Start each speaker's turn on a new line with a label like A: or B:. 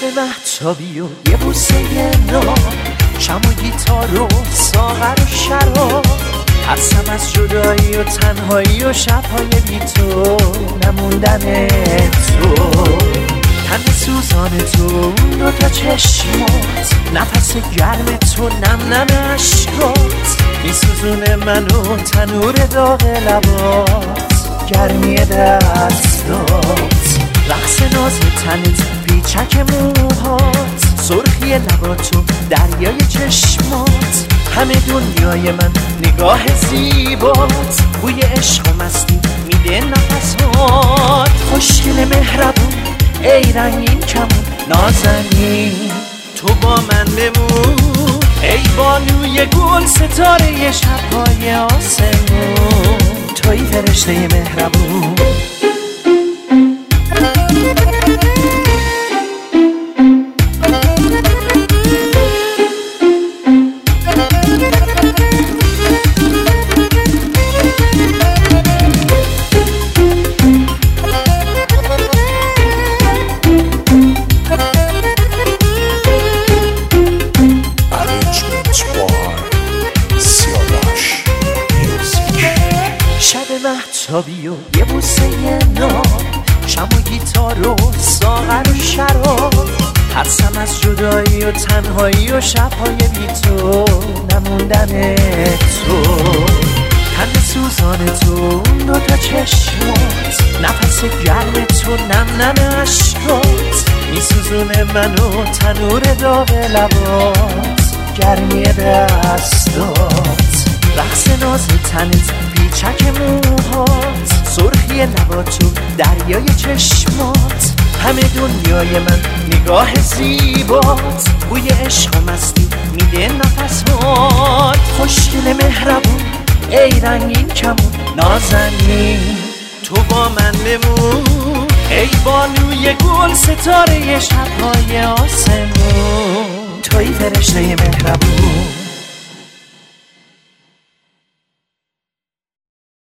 A: مهتابی و یه بوسه نام، شم و گیتار و ساغر و شراب، ترسم از جدایی و تنهایی و شبهای بی تو، نموندن تو، تن سوزان تو، اون دوتا چشمات، نفس گرم تو، نم نم عشقات، میسوزونه منو تنور داغ لبات، گرمی دستات، رقص ناز تنت، پیچک موهات، سرخی لبات و دریای چشمات، همه دنیای من نگاه زیبات، بوی عشق و مستی میده نفسات، خوشگل مهربون ای رنگین کمون نازنین، تو با من بمون ای بانوی گل ستاره شبهای آسمون، توی فرشته مهربون. مهتابی و یه بوسه نام، شم و گیتار و ساغر و شراب، ترسم از جدایی و تنهایی و شبهای بی تو، نموندن تو، تن سوزان تو، اون دوتا چشمات، نفس گرم تو، نم نم عشقات، میسوزونه منو تنور داغ لبات، گرمی دستات، رقص ناز تنت، پیچک موهات، سرخی لبات و دریای چشمات، همه دنیای من نگاه زیبات، بوی عشق و مستی میده نفسات، خوشگل مهربون ای رنگین کمون نازنین، تو با من بمون ای بانوی گل ستاره شبهای آسمون، توی فرشته مهربون.